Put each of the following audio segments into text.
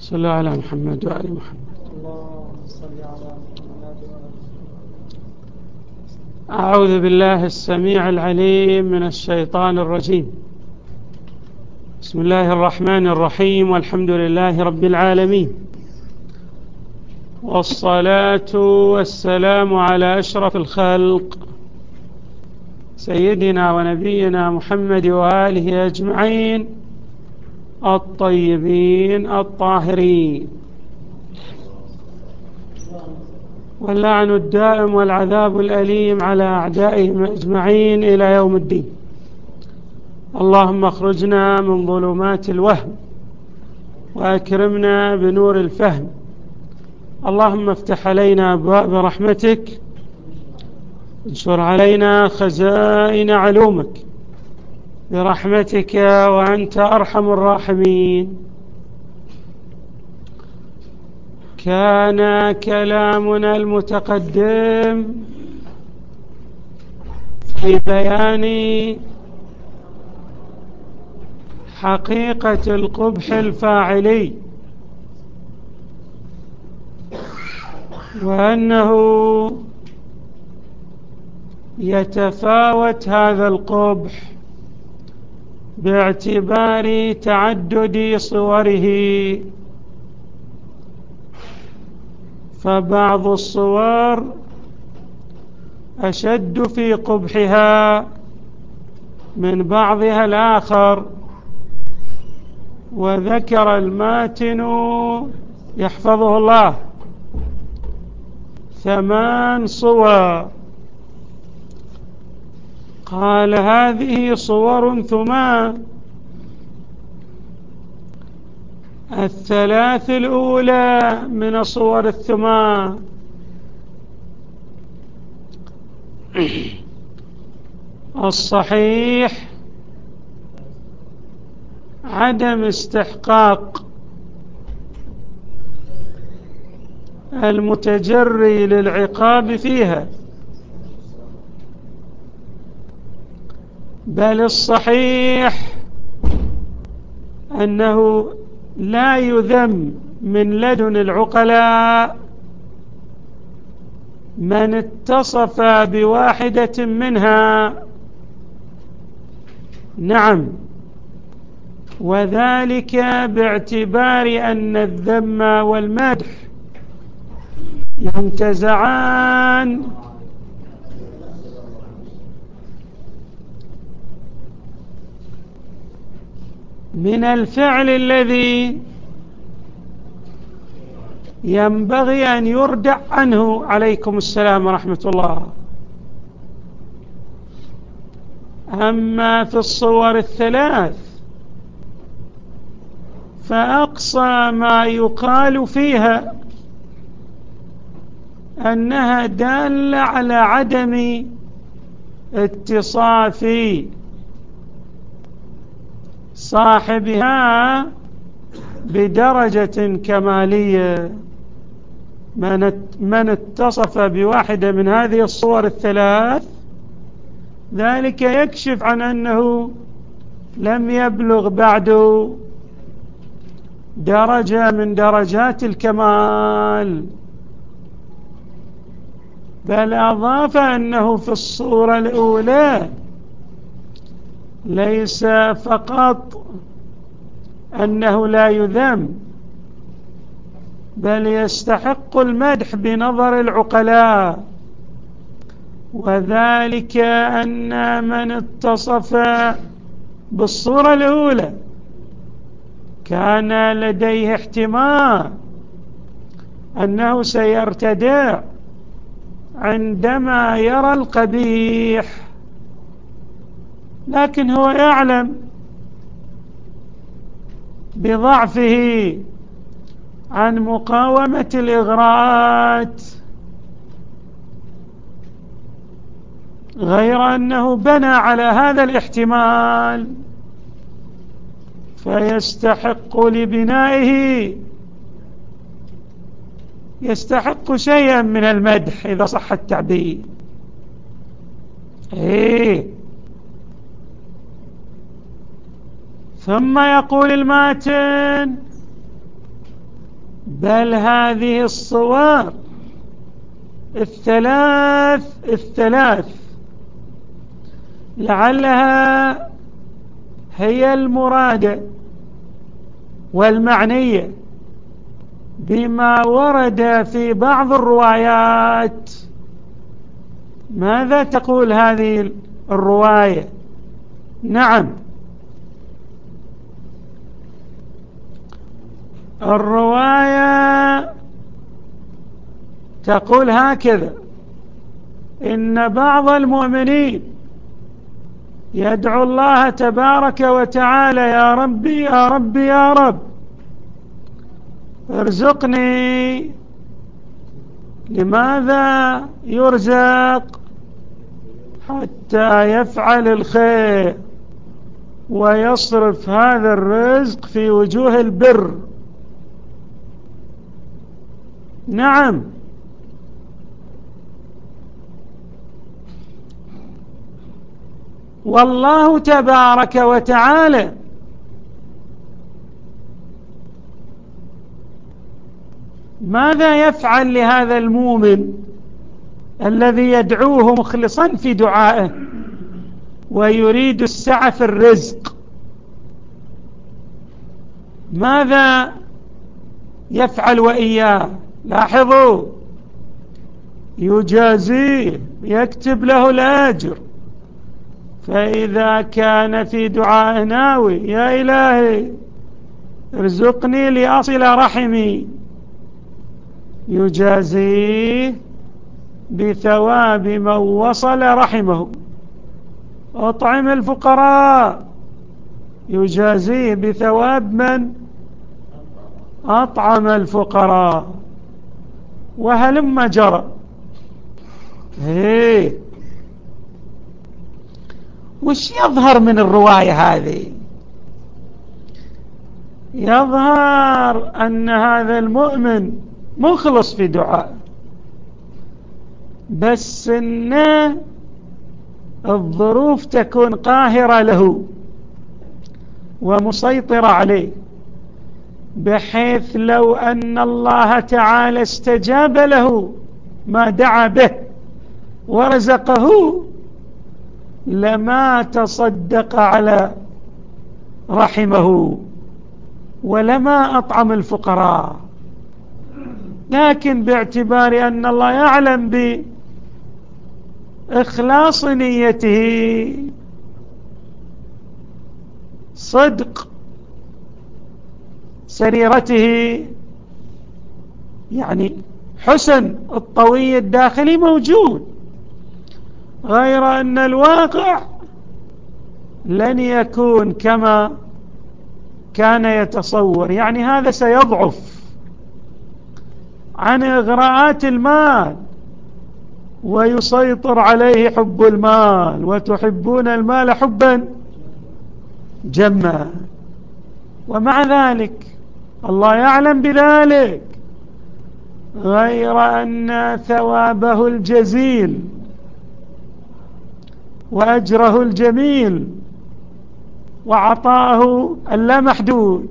صلى على محمد وآل محمد. اللهم صل على محمد وآل محمد. أعوذ بالله السميع العليم من الشيطان الرجيم. بسم الله الرحمن الرحيم، والحمد لله رب العالمين، والصلاة والسلام على أشرف الخلق سيدنا ونبينا محمد وآله أجمعين الطيبين الطاهرين، واللعن الدائم والعذاب الأليم على أعدائهم أجمعين إلى يوم الدين. اللهم اخرجنا من ظلمات الوهم وأكرمنا بنور الفهم. اللهم افتح علينا أبواب رحمتك، انشر علينا خزائن علومك برحمتك وأنت أرحم الراحمين. كان كلامنا المتقدم في بيان حقيقة القبح الفاعلي، وأنه يتفاوت هذا القبح باعتبار تعدد صوره، فبعض الصور أشد في قبحها من بعضها الآخر. وذكر الماتن يحفظه الله 8 صور، قال هذه صور ثمان: 3 الأولى من الصور الثمان الصحيح عدم استحقاق المتجري للعقاب فيها، بل الصحيح أنه لا يذم من لدن العقلاء من اتصف بواحدة منها. نعم، وذلك باعتبار أن الذم والمدح ينتزعان من الفعل الذي ينبغي أن يردع عنه. عليكم السلام ورحمة الله. أما في الصور ال3 فأقصى ما يقال فيها أنها دالة على عدم اتصاف صاحبها بدرجة كمالية. من اتصف بواحدة من هذه الصور ال3 ذلك يكشف عن أنه لم يبلغ بعد درجة من درجات الكمال، بل أضاف أنه في الصورة الأولى ليس فقط أنه لا يذم، بل يستحق المدح بنظر العقلاء، وذلك أن من اتصف بالصورة الأولى كان لديه احتمال أنه سيرتدع عندما يرى القبيح، لكن هو يعلم بضعفه عن مقاومة الإغراءات، غير أنه بنى على هذا الاحتمال فيستحق لبنائه، يستحق شيئا من المدح إذا صح التعبير. ثم يقول الماتن: بل هذه الصور الثلاث لعلها هي المرادة والمعنية بما ورد في بعض الروايات. ماذا تقول هذه الرواية؟ نعم، الرواية تقول هكذا: إن بعض المؤمنين يدعو الله تبارك وتعالى: يا ربي يا ربي يا رب ارزقني. لماذا يرزق؟ حتى يفعل الخير ويصرف هذا الرزق في وجوه البر. نعم، والله تبارك وتعالى ماذا يفعل لهذا المؤمن الذي يدعوه مخلصا في دعائه ويريد السعة في الرزق؟ ماذا يفعل وإياه؟ لاحظوا، يجازيه، يكتب له الأجر. فإذا كان في دعاء ناوي: يا إلهي ارزقني لأصل رحمي، يجازيه بثواب من وصل رحمه. أطعم الفقراء، يجازيه بثواب من أطعم الفقراء، وهلم جرى. وش يظهر من الرواية هذه؟ يظهر أن هذا المؤمن مخلص في دعاء، بس إن الظروف تكون قاهرة له ومسيطرة عليه، بحيث لو أن الله تعالى استجاب له ما دعا به ورزقه لما تصدق على رحمه ولما أطعم الفقراء. لكن باعتبار أن الله يعلم بإخلاص نيته، صدق سريرته، يعني حسن الطوي الداخلي موجود، غير أن الواقع لن يكون كما كان يتصور. يعني هذا سيضعف عن إغراءات المال ويسيطر عليه حب المال، وتحبون المال حبا جما. ومع ذلك الله يعلم بذلك، غير أن ثوابه الجزيل وأجره الجميل وعطاءه اللامحدود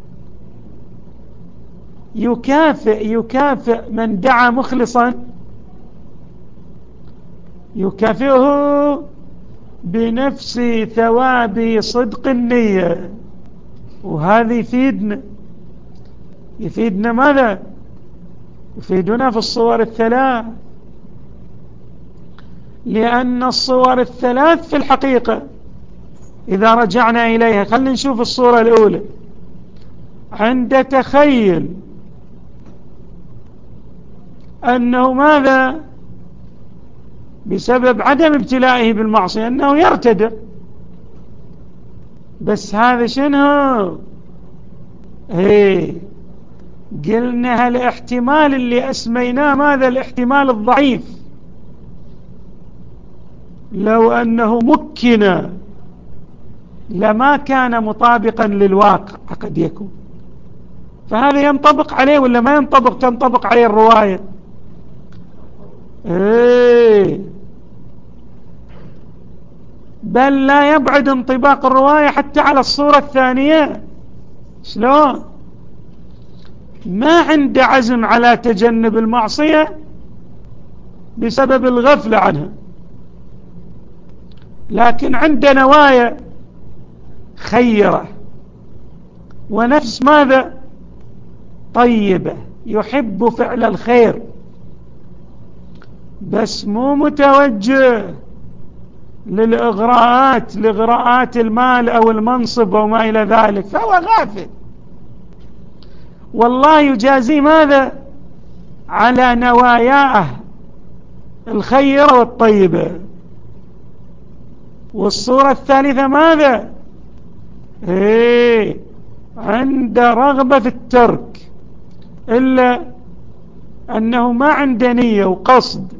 يكافئ من دعا مخلصا، يكافئه بنفس ثواب صدق النية. وهذا يفيدنا ماذا؟ يفيدنا في الصور الثلاث، لأن الصور الثلاث في الحقيقة إذا رجعنا إليها، خلينا نشوف الصورة الأولى. عند تخيل أنه ماذا؟ بسبب عدم ابتلائه بالمعصية أنه يرتدع، بس هذا شنو؟ قلنا الاحتمال اللي أسميناه ماذا؟ الاحتمال الضعيف. لو أنه مكن لما كان مطابقا للواقع قد يكون، فهذا ينطبق عليه ولا ما ينطبق؟ تنطبق عليه الرواية. بل لا يبعد انطباق الرواية حتى على الصورة الثانية. شلون؟ ما عنده عزم على تجنب المعصية بسبب الغفلة عنها، لكن عنده نوايا خيرة ونفس ماذا طيبة، يحب فعل الخير بس مو متوجه لإغراءات المال أو المنصب أو ما إلى ذلك، فهو غافل. والله يجازي ماذا على نواياه الخيرة والطيبة. والصورة الثالثة ماذا عند رغبة في الترك، إلا أنه ما عنده نية وقصد.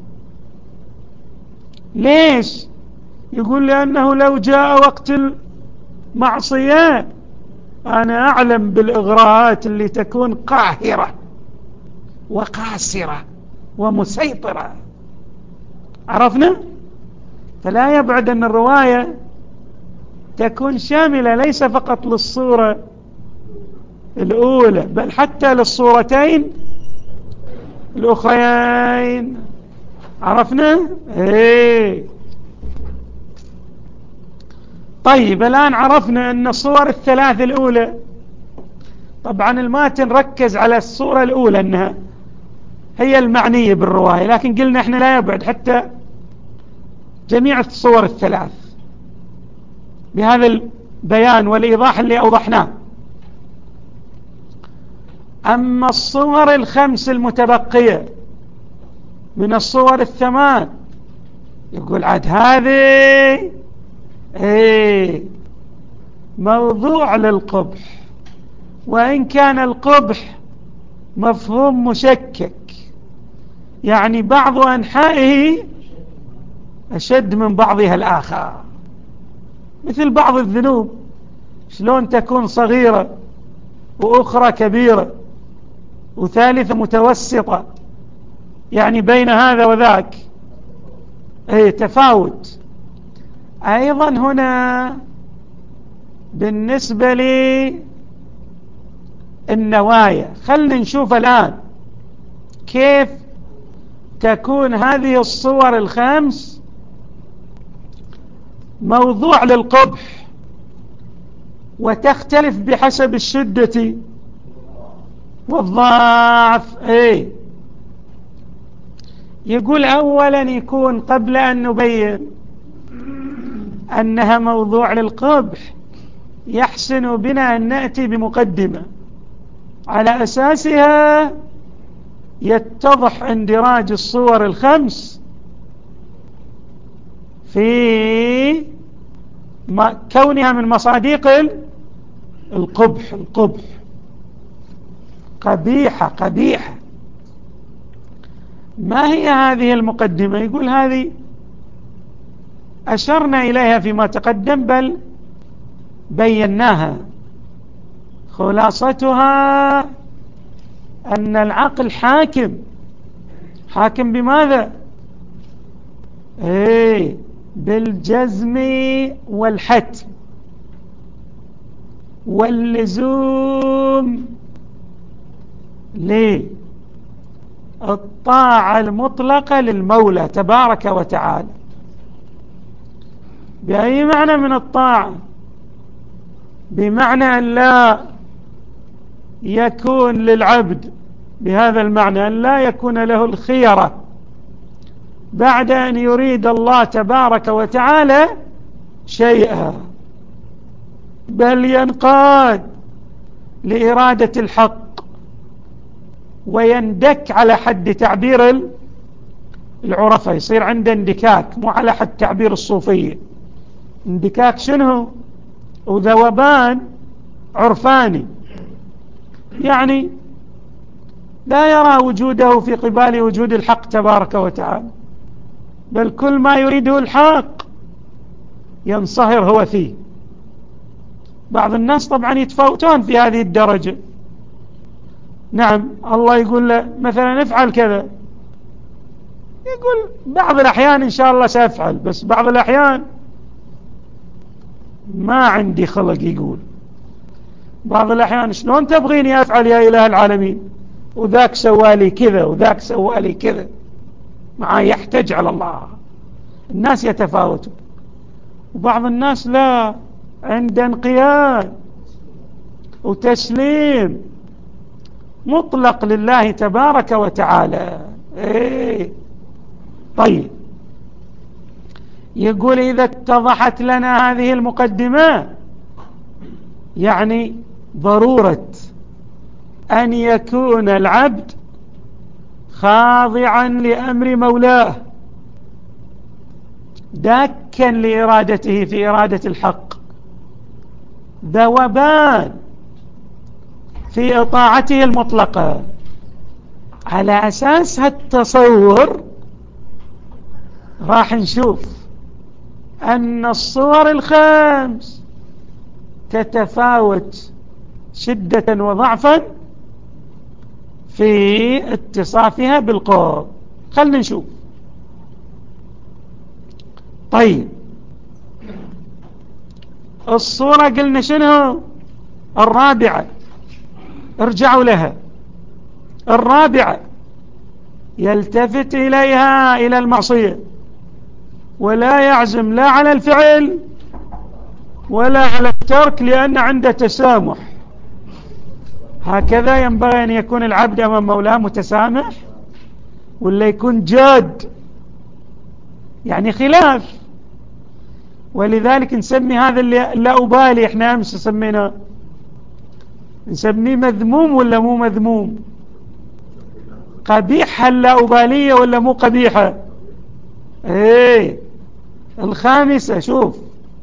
ليش؟ يقول لأنه لو جاء وقت المعصية أنا أعلم بالإغراءات اللي تكون قاهرة وقاسرة ومسيطرة. عرفنا؟ فلا يبعد أن الرواية تكون شاملة ليس فقط للصورة الأولى بل حتى للصورتين الأخرين. عرفنا؟ طيب الآن عرفنا أن الصور الثلاث الأولى، طبعا الماتن ركز على الصورة الأولى أنها هي المعنية بالرواية، لكن قلنا احنا لا يبعد حتى جميع الصور الثلاث بهذا البيان والإيضاح اللي أوضحناه. أما الصور الخمس المتبقية من الصور الثمان يقول عاد هذه موضوع للقبح، وإن كان القبح مفهوم مشكك، يعني بعض أنحائه أشد من بعضها الآخر، مثل بعض الذنوب شلون تكون صغيرة وأخرى كبيرة وثالثة متوسطة، يعني بين هذا وذاك تفاوت. أيضا هنا بالنسبة للنوايا خلنا نشوف الآن كيف تكون هذه الصور الخمس موضوع للقبح، وتختلف بحسب الشدة والضعف. يقول أولا يكون قبل أن نبين أنها موضوع للقبح يحسن بنا أن نأتي بمقدمة على أساسها يتضح اندراج الصور الخمس في كونها من مصادق القبح قبيحة. ما هي هذه المقدمة؟ يقول هذه أشرنا إليها فيما تقدم بل بيناها، خلاصتها أن العقل حاكم بماذا؟ بالجزم والحتم واللزوم للطاعة المطلقة للمولى تبارك وتعالى. بأي معنى من الطاعة؟ بمعنى أن لا يكون للعبد، بهذا المعنى أن لا يكون له الخيرة بعد أن يريد الله تبارك وتعالى شيئا، بل ينقاد لإرادة الحق ويندك على حد تعبير العرفة، يصير عنده اندكاك، مو على حد تعبير الصوفية. اندكاك شنو؟ وذوبان عرفاني، يعني لا يرى وجوده في قبال وجود الحق تبارك وتعالى، بل كل ما يريده الحق ينصهر هو فيه. بعض الناس طبعا يتفاوتون في هذه الدرجة. نعم الله يقول له مثلا افعل كذا، يقول بعض الأحيان إن شاء الله سأفعل، بس بعض الأحيان ما عندي خلق يقول. بعض الأحيان شلون تبغيني أفعل يا إله العالمين، وذاك سوالي كذا وذاك سوالي كذا، معاه يحتج على الله. الناس يتفاوتون، وبعض الناس لا، عند انقياد وتسليم مطلق لله تبارك وتعالى. طيب، يقول إذا اتضحت لنا هذه المقدمة، يعني ضرورة أن يكون العبد خاضعا لأمر مولاه، داكا لإرادته في إرادة الحق، ذوبان في إطاعته المطلقة. على أساس هالتصور راح نشوف أن الصور الخمس تتفاوت شدة وضعفا في اتصافها بالقرب. خلنا نشوف. طيب، الصورة قلنا شنو؟ الرابعة، ارجعوا لها. الرابعة يلتفت إليها إلى المعصية، ولا يعزم لا على الفعل ولا على الترك، لأن عنده تسامح. هكذا ينبغي أن يكون العبد أمام مولاه، متسامح ولا يكون جاد، يعني خلاف. ولذلك نسمي هذا اللي لا أبالي، احنا أمس سمينا، نسميه مذموم ولا مو مذموم؟ قبيحة لا أبالية ولا مو قبيحة؟ الخامسة، شوف،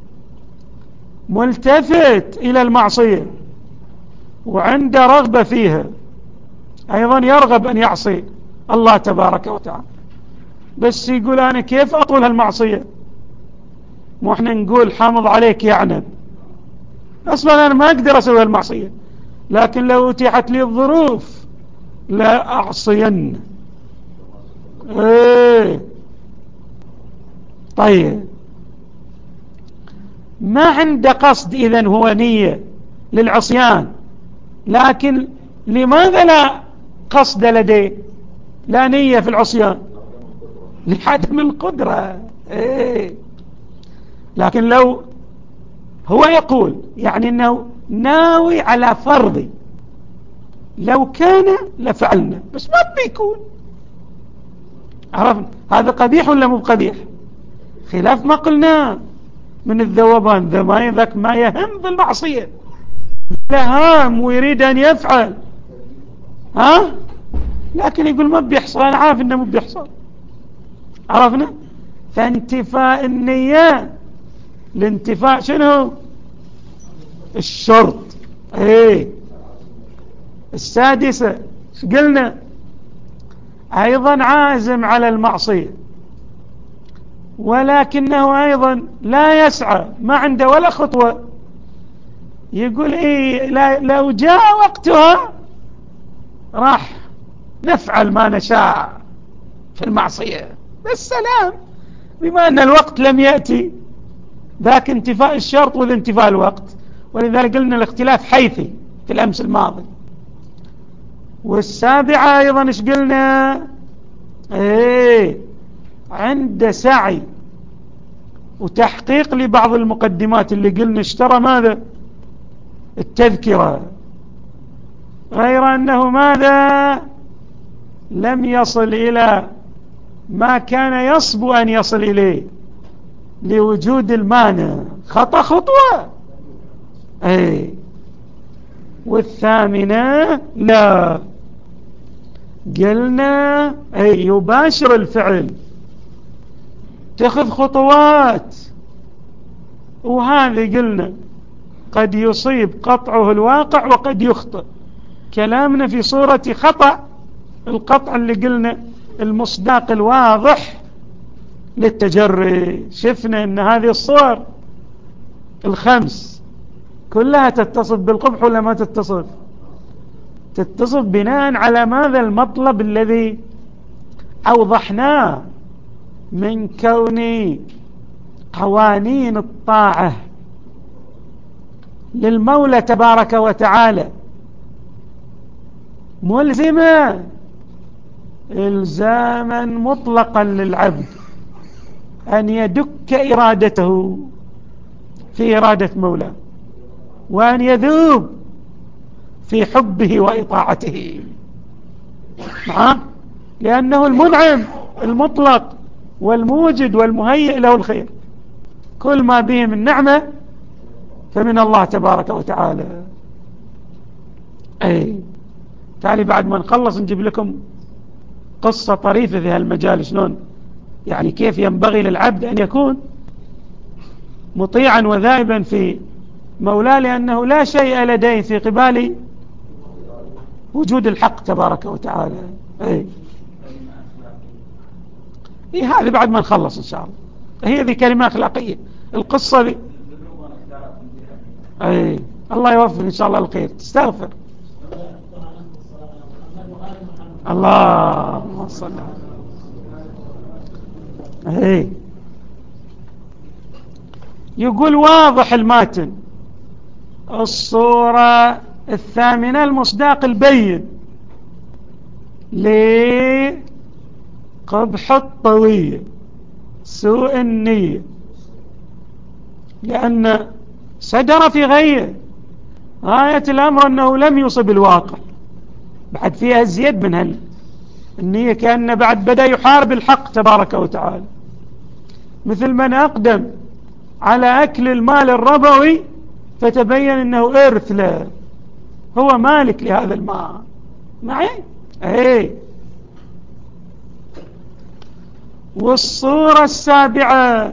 ملتفت إلى المعصية وعنده رغبة فيها، أيضا يرغب أن يعصي الله تبارك وتعالى، بس يقول أنا كيف أطول هالمعصية؟ مو احنا نقول حامض عليك يعنب، أصلا أنا ما أقدر أسوي هالمعصية، لكن لو أتيحت لي الظروف لا أعصين. طيب، ما عنده قصد إذن، هو نية للعصيان، لكن لماذا لا قصد لديه، لا نية في العصيان؟ لعدم القدرة. لكن لو هو يقول يعني أنه ناوي على فرض، لو كان لفعلنا، بس ما بيكون، عرفنا هذا قبيح ولا مو قبيح؟ خلاف ما قلنا من الذوبان، ذاك ما يهم بالمعصية، لهام ويريد أن يفعل، لكن يقول ما بيحصل، أنا عارف إنه ما بيحصل. عرفنا؟ فانتفاء النية لانتفاء شنو؟ الشرط. السادسة قلنا أيضا عازم على المعصية، ولكنه أيضا لا يسعى، ما عنده ولا خطوة، يقول لو جاء وقتها راح نفعل ما نشاء في المعصية، بالسلام، بما أن الوقت لم يأتي، ذاك انتفاء الشرط وذا انتفاء الوقت. ولذلك قلنا الاختلاف حيثي في الأمس الماضي. والسابعة أيضا ايش قلنا؟ عند سعي وتحقيق لبعض المقدمات اللي قلنا اشترى ماذا؟ التذكرة، غير أنه ماذا؟ لم يصل إلى ما كان يصبو أن يصل إليه لوجود المانع، خطأ خطوة. والثامنة لا، قلنا يباشر الفعل، تأخذ خطوات، وهذه قلنا قد يصيب قطعه الواقع وقد يخطئ. كلامنا في صورة خطأ القطع اللي قلنا المصداق الواضح للتجري. شفنا ان هذه الصور الخمس كلها تتصف بالقبح ولا ما تتصف؟ تتصف بناء على ماذا؟ المطلب الذي أوضحناه من كون قوانين الطاعة للمولى تبارك وتعالى ملزمة إلزاما مطلقا للعبد أن يدك إرادته في إرادة مولاه وأن يذوب في حبه وإطاعته. نعم، لأنه المنعم المطلق والموجد والمهيئ له الخير، كل ما به من نعمة فمن الله تبارك وتعالى. أي تعالي بعد ما نخلص نجيب لكم قصة طريفة في هالمجال، شلون يعني كيف ينبغي للعبد أن يكون مطيعا وذائبا في مولاه، لأنه لا شيء لديه في قبال وجود الحق تبارك وتعالى. هذه بعد ما نخلص إن شاء الله، هي ذي كلمة أخلاقية القصة ذي. الله يوفق إن شاء الله الخير. تستغفر اللهم صل على. يقول واضح الماتن الصورة الثامنة المصداق البين لقبح الطوية سوء النية، لأن صدر في غاية الأمر أنه لم يصب الواقع، بعد فيها زيد من النية، كأنه بعد بدأ يحارب الحق تبارك وتعالى، مثل من أقدم على أكل المال الربوي فتبين أنه إرث له، هو مالك لهذا المال معي. والصورة السابعة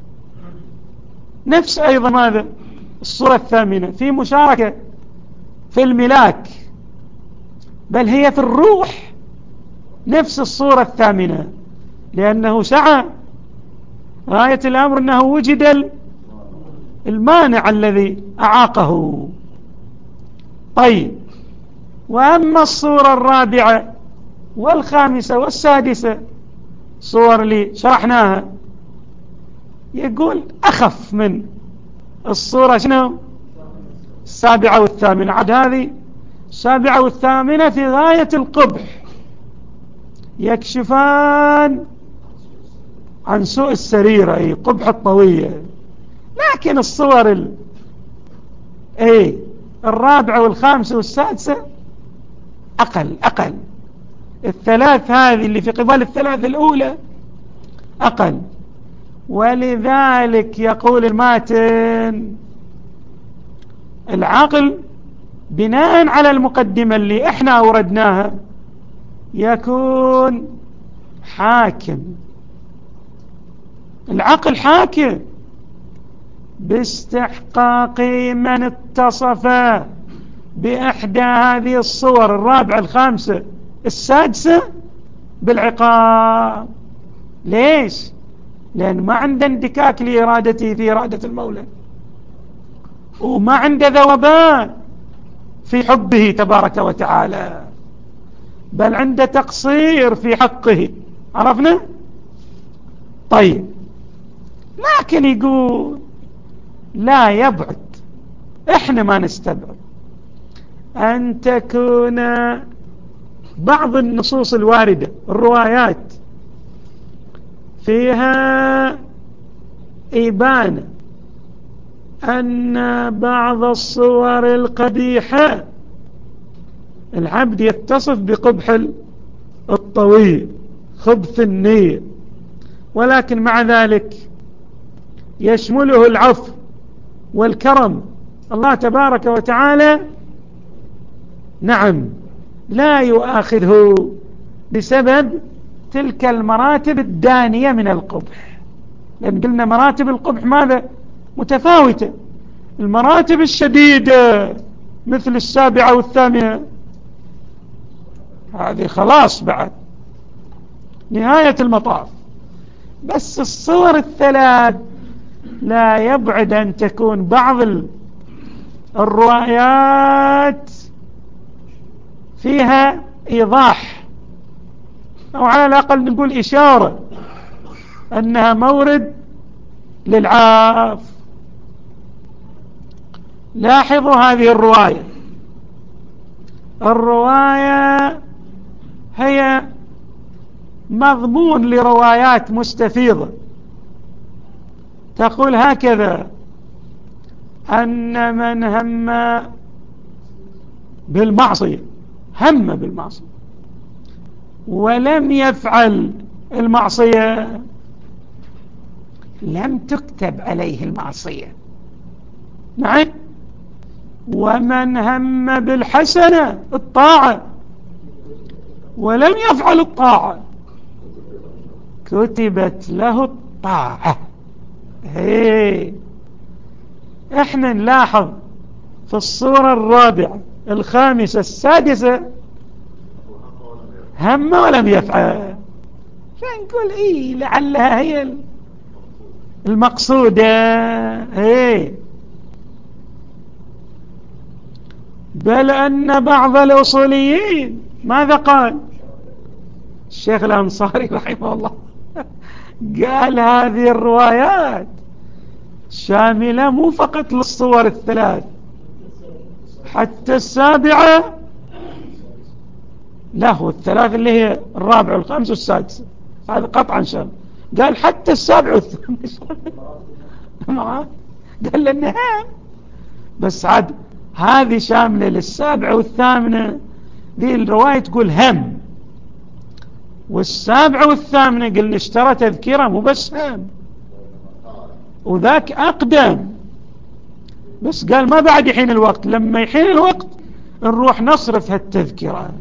نفس أيضا ماذا الصورة الثامنة في مشاركة في الملاك، بل هي في الروح نفس الصورة الثامنة، لأنه سعى غاية الأمر أنه وجد المانع الذي أعاقه. طيب، وأما الصورة الرابعة والخامسة والسادسة صور اللي شرحناها، يقول أخف من الصورة شنو السابعة والثامنة. عد هذه السابعة والثامنة في غاية القبح، يكشفان عن سوء السريرة، قبح الطوية. لكن الصور الرابعة والخامسة والسادسة أقل. الثلاث هذه اللي في قبال الثلاث الأولى أقل. ولذلك يقول الماتن العقل بناء على المقدمة اللي احنا أوردناها يكون حاكم. العقل حاكم باستحقاق من اتصف بإحدى هذه الصور الرابعة الخامسة السادسة بالعقاب. ليش؟ لأن ما عنده اندكاك لإرادته في إرادة المولى، وما عنده ذوبان في حبه تبارك وتعالى، بل عنده تقصير في حقه. عرفنا؟ طيب، لكن يقول لا يبعد، احنا ما نستبعد أن تكون بعض النصوص الواردة الروايات فيها إبانة أن بعض الصور القبيحة العبد يتصف بقبح الطويل خبث النية، ولكن مع ذلك يشمله العفو والكرم. الله تبارك وتعالى نعم لا يؤاخذه بسبب تلك المراتب الدانية من القبح، لأن قلنا مراتب القبح ماذا متفاوتة. المراتب الشديدة مثل السابعة والثامنة هذه خلاص بعد نهاية المطاف، بس الصور الثلاث لا يبعد أن تكون بعض الروايات فيها إيضاح، أو على الأقل نقول إشارة أنها مورد للعاف. لاحظوا هذه الرواية هي مضمون لروايات مستفيضة تقول هكذا: أن من هم بالمعصية ولم يفعل المعصية لم تكتب عليه المعصية. نعم. ومن هم بالحسنة الطاعة ولم يفعل الطاعة كتبت له الطاعة. احنا نلاحظ في الصورة الرابعة الخامسة السادسة هم ولم يفعل، فنقول لعلها هي المقصودة. بل أن بعض الأصوليين ماذا قال الشيخ الأنصاري رحمه الله؟ قال هذه الروايات شاملة مو فقط للصور الثلاث، حتى السابعة له الثلاث اللي هي الرابع والخامس والسادس، هذا قطعا شامل. قال حتى السابع والثامن قال لأنها بس عاد هذه شاملة للسابع والثامنة. دي الرواية تقول هم، والسابع والثامنة قلنا اشترى تذكرة مو بس هم، وذاك أقدم. بس قال ما بعد يحين الوقت، لما يحين الوقت نروح نصرف هالتذكرة.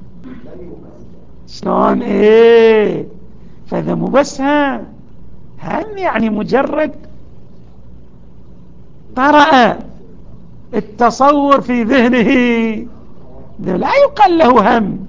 شلون؟ فهذا مو بس هم يعني مجرد طرأ التصور في ذهنه، لا يقال له هم.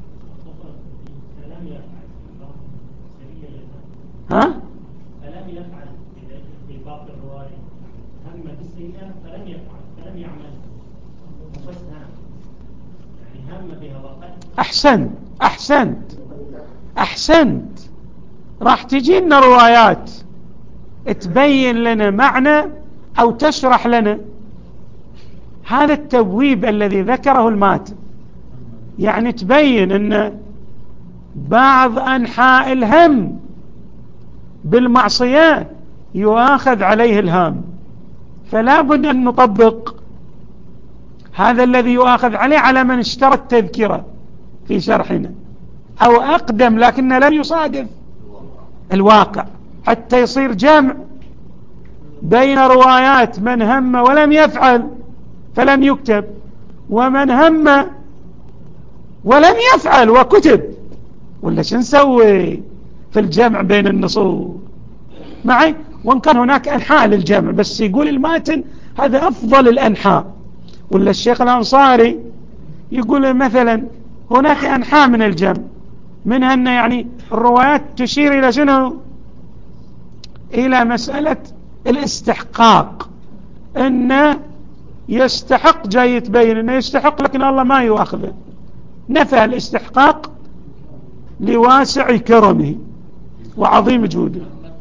ها؟ فلم يفعل في باقي الرواية، هم بالسيئة فلم يفعل فلم يعمل، بس يعني هم بها وقت. أحسنت. راح تجينا روايات تبين لنا معنى أو تشرح لنا هذا التبويب الذي ذكره الماتن، يعني تبين أن بعض أنحاء الهم بالمعصية يؤاخذ عليه الهام، فلا بد أن نطبق هذا الذي يؤاخذ عليه على من اشترى التذكرة في شرحنا أو أقدم لكن لم يصادف الواقع، حتى يصير جمع بين روايات من هم ولم يفعل فلم يكتب، ومن هم ولم يفعل وكتب. ولا شو نسوي في الجمع بين النصوص معي؟ وان كان هناك أنحاء للجمع، بس يقول الماتن هذا أفضل الأنحاء. ولا الشيخ الأنصاري يقول مثلا هناك أنحاء من الجمع، منها أن يعني الروايات تشير إلى شنو؟ إلى مسألة الاستحقاق، أنه يستحق، جاي يتبين أنه يستحق لكن الله ما يؤاخذه، نفى الاستحقاق لواسع كرمه وعظيم جوده.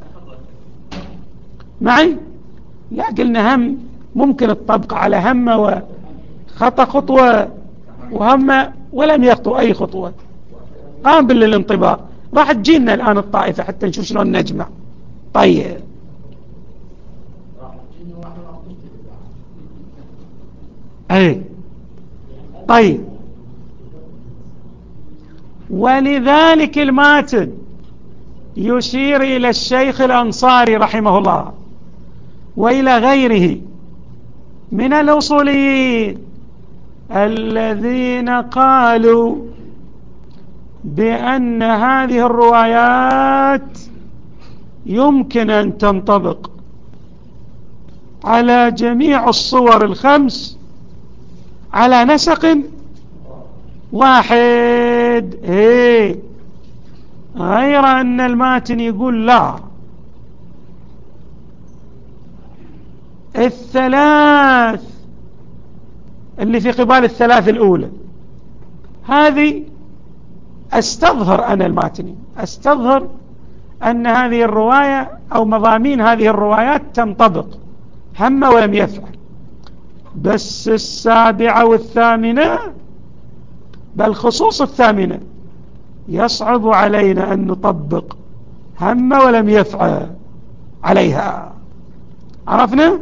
معي؟ لا قلنا هم ممكن الطبق على هم وخطأ خطوة، وهم ولم يخطو أي خطوة، قابل للانطباق. راح تجينا الآن الطائفة حتى نشوف شلون نجمع. طيب طيب، ولذلك الماتن يشير إلى الشيخ الأنصاري رحمه الله وإلى غيره من الأصوليين الذين قالوا بأن هذه الروايات يمكن أن تنطبق على جميع الصور الخمس على نسق واحد. غير أن الماتن يقول لا، الثلاث اللي في قبال الثلاث الأولى هذه أستظهر أنا الماتني أستظهر أن هذه الرواية أو مضامين هذه الروايات تنطبق هم ولم يفعل. بس السابعة والثامنة، بل خصوص الثامنة، يصعب علينا أن نطبق هم ولم يفعل عليها. عرفنا؟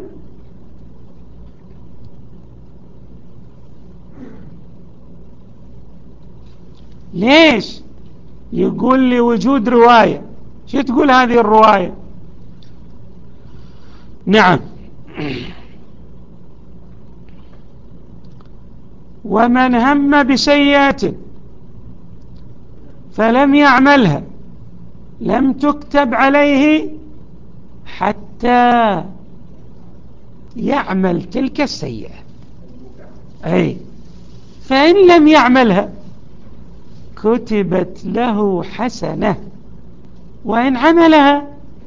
ليش؟ يقول لي وجود رواية. شو تقول هذه الرواية؟ نعم. ومن هم بسيئة فلم يعملها لم تكتب عليه حتى يعمل تلك السيئة. أي فإن لم يعملها كتبت له حسنة، وإن عملها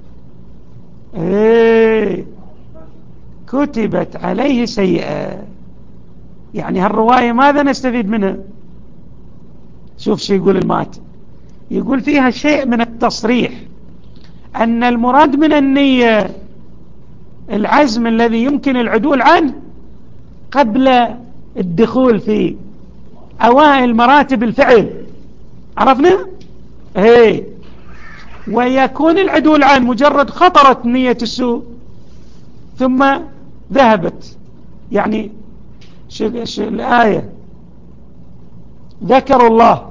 كتبت عليه سيئة. يعني هالرواية ماذا نستفيد منها؟ شوف شو يقول الماتن، يقول فيها شيء من التصريح أن المراد من النية العزم الذي يمكن العدول عنه قبل الدخول في أوائل مراتب الفعل. عرفنا؟ ويكون العدول عنه مجرد خطرت نية السوء ثم ذهبت. يعني شو الآية؟ ذكروا الله،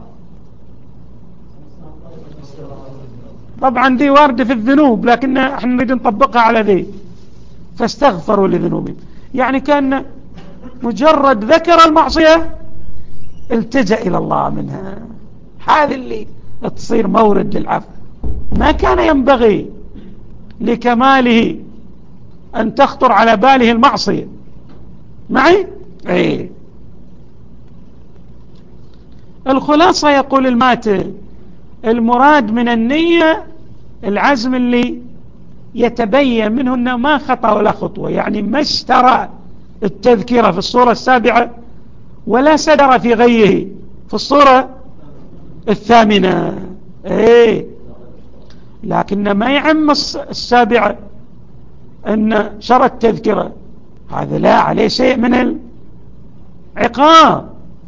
طبعا دي واردة في الذنوب لكن احنا نريد نطبقها على ذي، فاستغفروا لذنوبهم. يعني كان مجرد ذكر المعصية التجأ إلى الله منها. هذه اللي تصير مورد للعفو. ما كان ينبغي لكماله أن تخطر على باله المعصية. معي؟ الخلاصة يقول الماتن المراد من النية العزم اللي يتبين منه أنه ما خطأ ولا خطوة، يعني ما اشترى التذكرة في الصورة السابعة ولا سدر في غيه في الصورة الثامنة. لكن ما يعم السابعة أن شرى التذكرة، هذا لا عليه شيء من العقاب.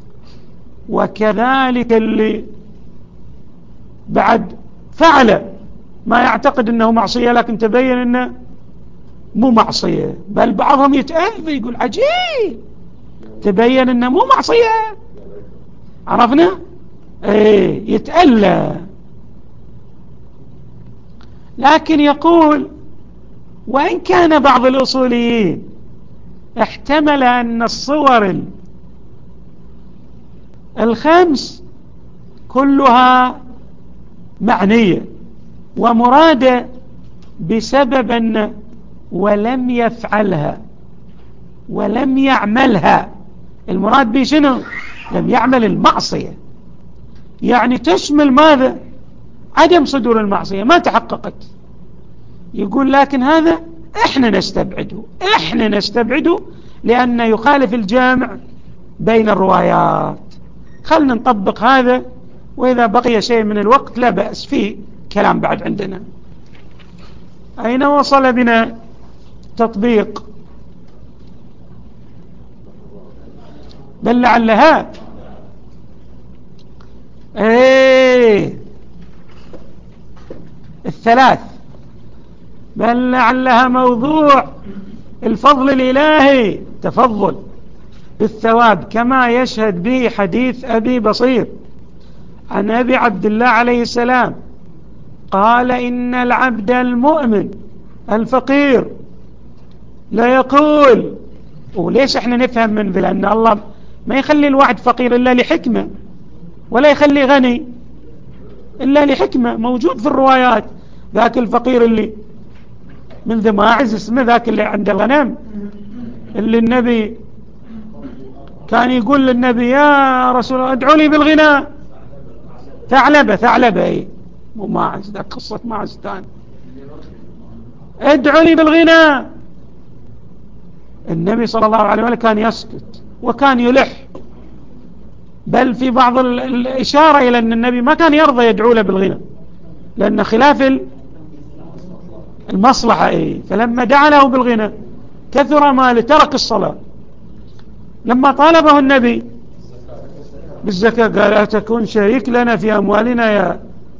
وكذلك اللي بعد فعل ما يعتقد أنه معصية لكن تبين أنه مو معصية، بل بعضهم يتألف يقول عجيب تبين أنه مو معصية. عرفنا؟ يتألى. لكن يقول وإن كان بعض الأصوليين احتمل أن الصور الخمس كلها معنية ومرادة بسبب أن ولم يفعلها ولم يعملها، المراد به شنو؟ لم يعمل المعصية، يعني تشمل ماذا؟ عدم صدور المعصية ما تحققت. يقول لكن هذا احنا نستبعده لأنه يخالف الجامع بين الروايات. خلنا نطبق هذا، وإذا بقي شيء من الوقت لا بأس، فيه كلام بعد عندنا. أين وصل بنا تطبيق؟ بل لعلها الثلاث، بل لعلها موضوع الفضل الإلهي، تفضل بالثواب كما يشهد به حديث أبي بصير عن أبي عبد الله عليه السلام قال إن العبد المؤمن الفقير لا يقول. وليش احنا نفهم من ذي؟ لأن الله ما يخلي الواحد فقير إلا لحكمة، ولا يخلي غني إلا لحكمة. موجود في الروايات ذاك الفقير اللي من ذي ماعز اسمه، ذاك اللي عند الغنم، اللي النبي كان يقول للنبي يا رسول الله ادعوا لي بالغنى. ثعلبة مو ماعز، ذاك قصة ماعز ثاني. ادعوا لي بالغنى. النبي صلى الله عليه وسلم كان يسكت وكان يلح، بل في بعض الإشارة إلى أن النبي ما كان يرضى يدعو له بالغنى لأن خلاف المصلحة. فلما دعا له بالغنى كثر ماله ترك الصلاة لما طالبه النبي بالزكاة قال أتكون شريك لنا في أموالنا يا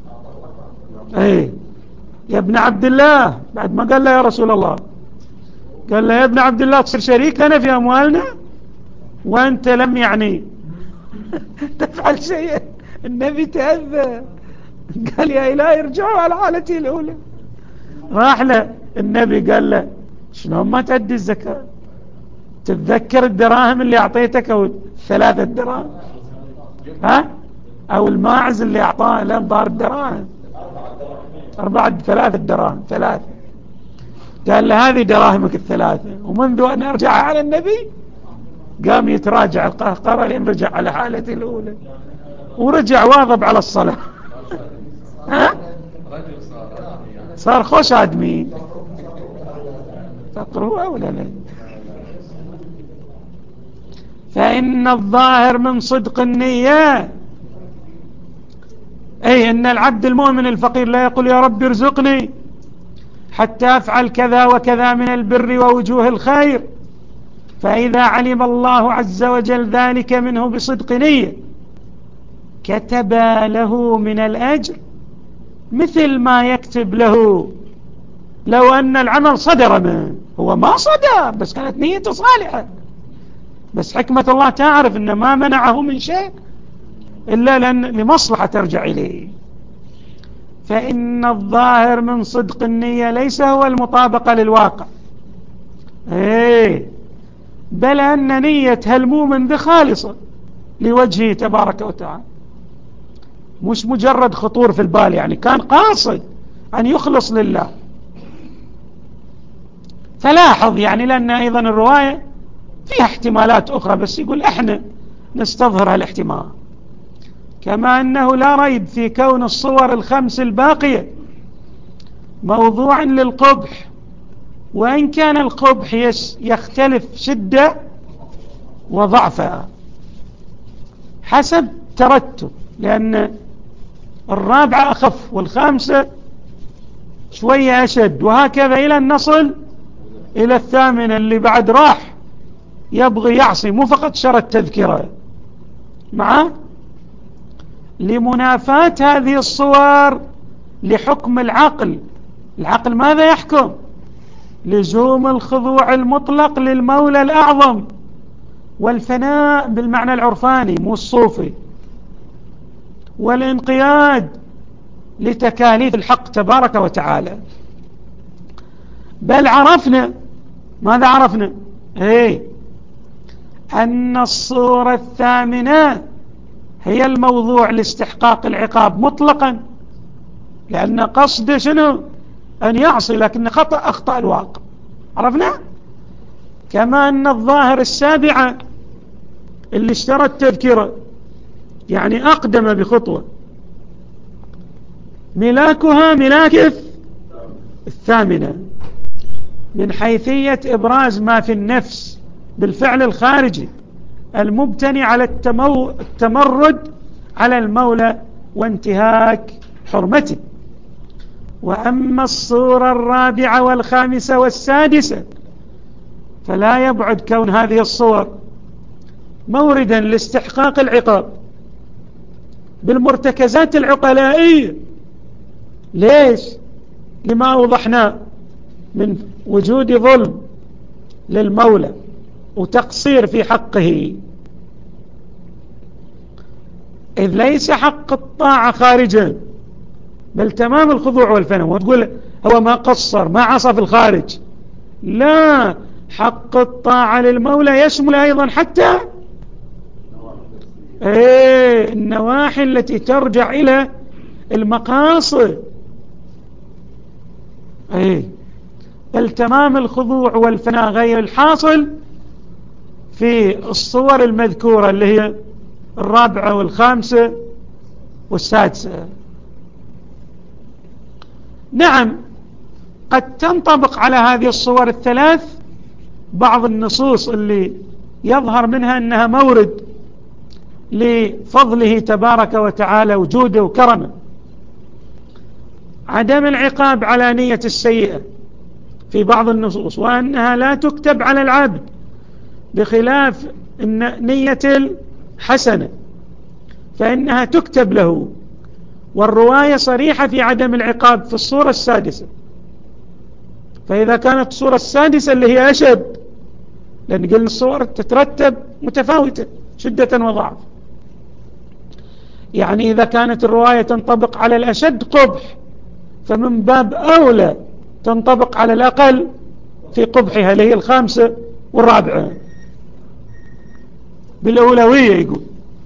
يا ابن عبد الله، بعد ما قال له يا رسول الله قال له يا ابن عبد الله تصير شريك لنا في أموالنا وأنت لم يعني تفعل شيئا. النبي تأذى قال يا إلهي ارجعوا على حالتي الأولى. راح له النبي قال له شلون ما تأدي الزكاة؟ تتذكر الدراهم اللي أعطيتك أو 3 دراهم أو الماعز اللي أعطاه لأنظار الدراهم 3 دراهم 3. قال له هذه دراهمك 3. ومنذ أن أرجع على النبي قام يتراجع القهقرة لين رجع على حالته الأولى ورجع واظب على الصلاة. صار خوش آدمي. تقرؤوا ولا لا؟ فإن الظاهر من صدق النية أن العبد المؤمن الفقير لا يقول يا رب ارزقني حتى أفعل كذا وكذا من البر ووجوه الخير، فإذا علم الله عز وجل ذلك منه بصدق نية كتب له من الأجر مثل ما يكتب له لو أن العمل صدر منه. هو ما صدر بس كانت نيته صالحة، بس حكمة الله تعرف أن ما منعه من شيء إلا لمصلحة ترجع إليه. فإن الظاهر من صدق النية ليس هو المطابقة للواقع، بل أن نية هالمؤمن بخالصة لوجهه تبارك وتعالى، مش مجرد خطور في البال، يعني كان قاصد أن يخلص لله. فلاحظ يعني لأن أيضا الرواية فيها احتمالات أخرى بس يقول احنا نستظهر هالاحتمال. كما أنه لا ريب في كون الصور الخمس الباقية موضوعا للقبح، وإن كان القبح يختلف شدة وضعفها حسب ترتب، لأن الرابعة أخف والخامسة شوية أشد، وهكذا إلى أن نصل إلى الثامنة اللي بعد راح يبغي يعصي مو فقط شرط تذكرة معه. لمنافاة هذه الصور لحكم العقل. العقل ماذا يحكم؟ لزوم الخضوع المطلق للمولى الأعظم والفناء بالمعنى العرفاني مو الصوفي، والانقياد لتكاليف الحق تبارك وتعالى. بل عرفنا ماذا عرفنا؟ أن الصورة الثامنة هي الموضوع لاستحقاق العقاب مطلقا، لأن قصده شنو؟ أن يعصي، لكن أخطأ الواقع. عرفنا؟ كما أن الظاهر السابعة اللي اشترى التذكرة يعني أقدم بخطوة ملاكها ملاك الثامنة من حيثية إبراز ما في النفس بالفعل الخارجي المبتني على التمرد على المولى وانتهاك حرمته. وأما الصورة الرابعة والخامسة والسادسة فلا يبعد كون هذه الصور موردا لاستحقاق العقاب بالمرتكزات العقلائية. ليش؟ لما أوضحنا من وجود ظلم للمولى وتقصير في حقه، إذ ليس حق الطاعة خارجا بل تمام الخضوع والفناء. وتقول هو ما قصر ما عصى في الخارج، لا، حق الطاعة للمولى يشمل أيضا حتى النواحي التي ترجع إلى المقاصد. بل تمام الخضوع والفناء غير الحاصل في الصور المذكورة اللي هي الرابعة والخامسة والسادسة. نعم قد تنطبق على هذه الصور الثلاث بعض النصوص اللي يظهر منها أنها مورد لفضله تبارك وتعالى وجوده وكرمه. عدم العقاب على نية السيئة في بعض النصوص، وأنها لا تكتب على العبد بخلاف إن نية الحسنة فإنها تكتب له، والرواية صريحة في عدم العقاب في الصورة السادسة. فإذا كانت الصورة السادسة اللي هي أشد، لأن قلنا الصور تترتب متفاوتة شدة وضعف، يعني إذا كانت الرواية تنطبق على الأشد قبح، فمن باب أولى تنطبق على الأقل في قبحها اللي هي الخامسة والرابعة بالأولوية يقول.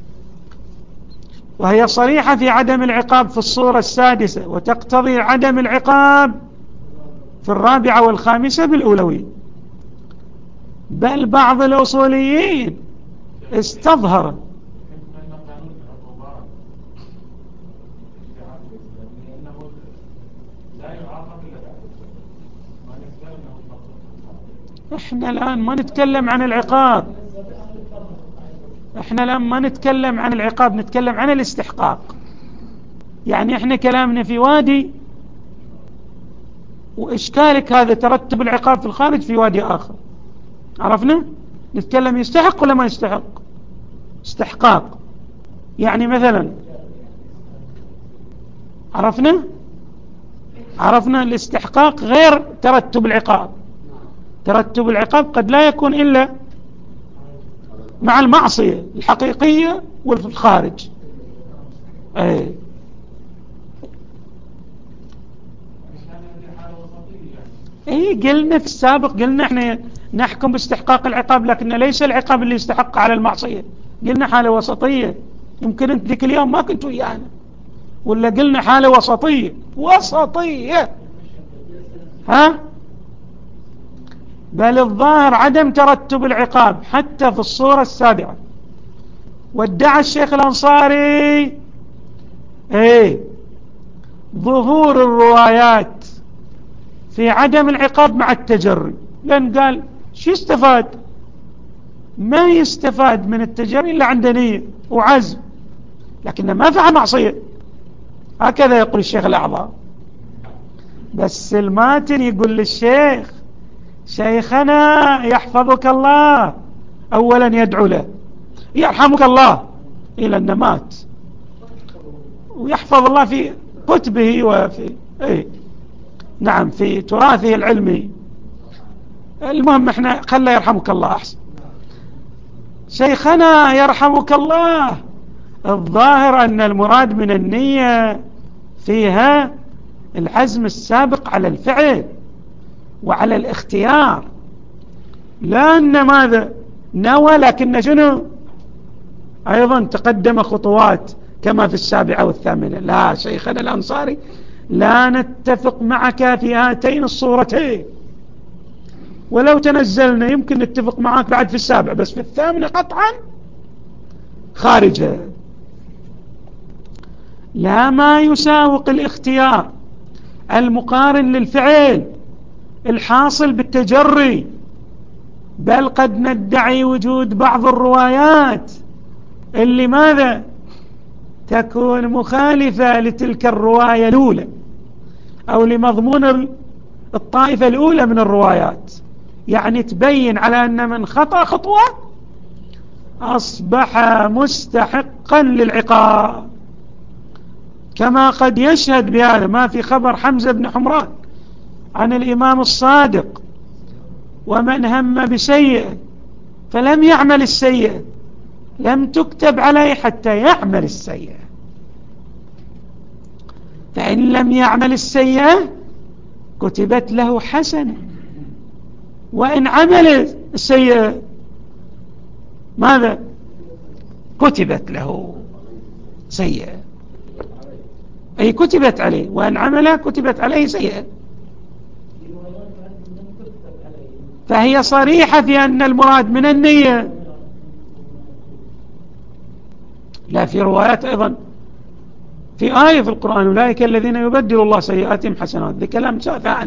وهي صريحة في عدم العقاب في الصورة السادسة، وتقتضي عدم العقاب في الرابعة والخامسة بالأولوية. بل بعض الأصوليين استظهر احنا الآن ما نتكلم عن العقاب، احنا الآن ما نتكلم عن العقاب، نتكلم عن الاستحقاق. يعني احنا كلامنا في وادي، وإشكالك هذا ترتب العقاب في الخارج في وادي آخر. عرفنا؟ نتكلم يستحق ولا ما يستحق؟ استحقاق. يعني مثلا عرفنا الاستحقاق غير ترتب العقاب. ترتب العقاب قد لا يكون إلا مع المعصية الحقيقية وفي الخارج. قلنا في السابق، قلنا احنا نحكم باستحقاق العقاب، لكن ليس العقاب اللي يستحق على المعصية. قلنا حالة وسطية. يمكن انت ذيك اليوم ما كنتوا ويانا، ولا قلنا حالة وسطية ها. بل الظاهر عدم ترتب العقاب حتى في الصورة السابعة. وادعى الشيخ الأنصاري ظهور الروايات في عدم العقاب مع التجري، لأن قال شو يستفاد؟ ما يستفاد من التجري إلا عند نية وعزم، لكنه ما فعل معصية. هكذا يقول الشيخ الأعظم. بس الماتن يقول للشيخ: شيخنا يحفظك الله، أولا يدعو له يرحمك الله إلى أن مات، ويحفظ الله في كتبه وفي نعم في تراثه العلمي. المهم احنا خلى يرحمك الله أحسن. شيخنا يرحمك الله، الظاهر أن المراد من النية فيها العزم السابق على الفعل وعلى الاختيار، لا أن ماذا نوى، لكن شنو أيضا تقدم خطوات كما في السابعة والثامنة. لا شيخنا الأنصاري، لا نتفق معك في هاتين الصورتين، ولو تنزلنا يمكن نتفق معك بعد في السابعة، بس في الثامنة قطعا خارجة. لا ما يساوق الاختيار المقارن للفعل الحاصل بالتجري، بل قد ندعي وجود بعض الروايات اللي ماذا تكون مخالفة لتلك الرواية الأولى أو لمضمون الطائفة الأولى من الروايات، يعني تبين على أن من خطأ خطوة أصبح مستحقا للعقاب، كما قد يشهد بهذا ما في خبر حمزة بن حمران عن الإمام الصادق: ومن هم بسيئة فلم يعمل السيئة لم تكتب عليه حتى يعمل السيئة، فإن لم يعمل السيئة كتبت له حسنة، وإن عمل السيئة ماذا كتبت له سيئة، أي كتبت عليه، وإن عمل كتبت عليه سيئة. فهي صريحة في أن المراد من النية. لا، في روايات أيضا، في آية في القرآن: أولئك الذين يبدل الله سيئاتهم حسنات. ذا كلام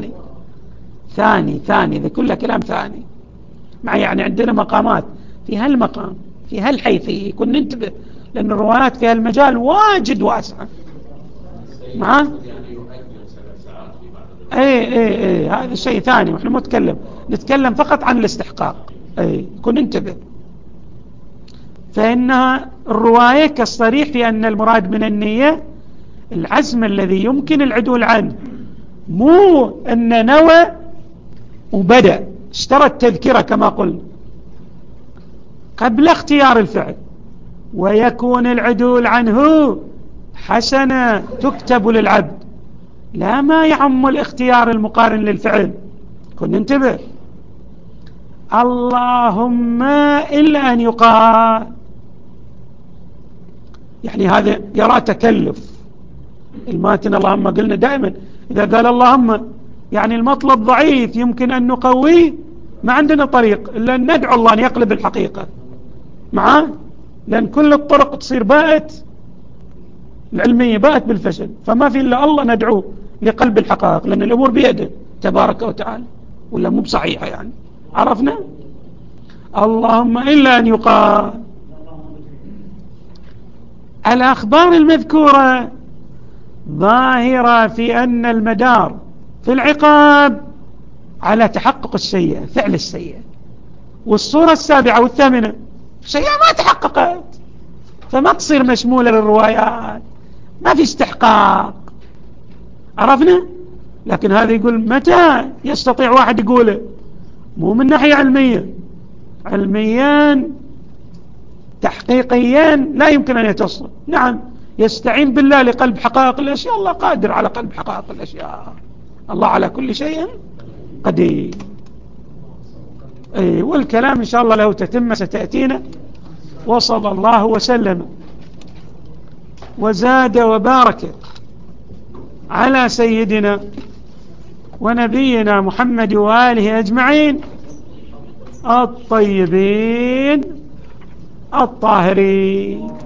ثاني ذا كله كلام ثاني، مع يعني عندنا مقامات في هالمقام في هالحيثية يكون ننتبه، لأن الروايات في هالمجال واجد واسعة. معاه هذا شيء ثاني، ونحن نتكلم فقط عن الاستحقاق. يكون ننتبه. فإن الرواية كالصريح في أن المراد من النية العزم الذي يمكن العدول عنه، مو أن نوى وبدأ اشترى التذكرة كما قلنا قبل اختيار الفعل، ويكون العدول عنه حسنة تكتب للعبد، لا ما يعم الاختيار المقارن للفعل. كن انتبه، اللهم إلا أن يقال، يعني هذا يرى تكلف الماتن. اللهم قلنا دائما إذا قال اللهم يعني المطلب ضعيف يمكن أن نقويه، ما عندنا طريق إلا أن ندعو الله أن يقلب الحقيقة معاه، لأن كل الطرق تصير باءت العلمية باءت بالفشل، فما في إلا الله ندعوه لقلب الحقائق، لأن الأمور بيده تبارك وتعالى، ولا مو بصحيحة يعني. عرفنا؟ اللهم إلا أن يقال. الأخبار المذكورة ظاهرة في أن المدار في العقاب على تحقق السيئة، فعل السيئة، والصورة السابعة والثامنة سيئة ما تحققت، فما تصير مشمولة للروايات، ما في استحقاق. عرفنا؟ لكن هذا يقول متى يستطيع واحد يقوله؟ مو من ناحية علمية، علميا تحقيقيا لا يمكن أن يتصل. نعم يستعين بالله لقلب حقائق الأشياء، الله قادر على قلب حقائق الأشياء، الله على كل شيء قدير. والكلام إن شاء الله له تتمة ستأتينا. وصلى الله وسلم وزاد وبارك على سيدنا ونبينا محمد وآله أجمعين الطيبين الطاهرين.